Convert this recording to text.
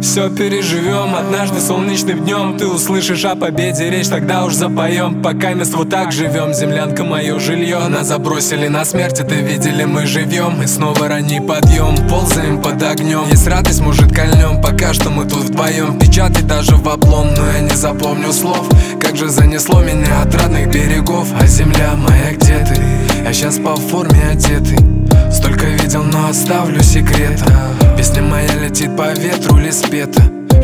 Все переживем, однажды солнечным днем ты услышишь о победе речь, тогда уж запоем. Пока мест вот так живем, землянка мое жилье. Нас забросили на смерть, это видели мы живьем. И снова ранний подъем, ползаем под огнем. Есть радость, может кольнем, пока что мы тут вдвоем. Печатай даже в облом, но я не запомню слов. Как же занесло меня от родных берегов. А земля моя, где ты? Я сейчас по форме одетый. Столько видел, но оставлю секрет. Песня моя летит по ветру, лес пета.